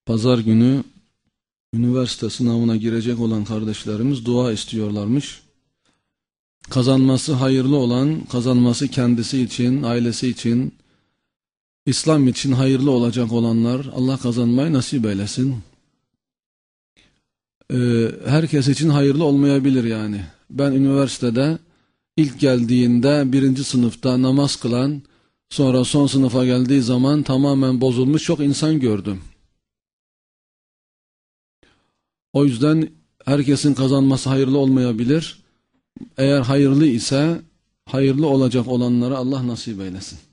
Pazar günü üniversite sınavına girecek olan kardeşlerimiz dua istiyorlarmış. Kazanması hayırlı olan, kazanması kendisi için, ailesi için, İslam için hayırlı olacak olanlar Allah kazanmayı nasip eylesin. Herkes için hayırlı olmayabilir yani. Ben üniversitede ilk geldiğinde 1. sınıfta namaz kılan, sonra son sınıfa geldiği zaman tamamen bozulmuş çok insan gördüm. O yüzden herkesin kazanması hayırlı olmayabilir. Eğer hayırlı ise hayırlı olacak olanlara Allah nasip eylesin.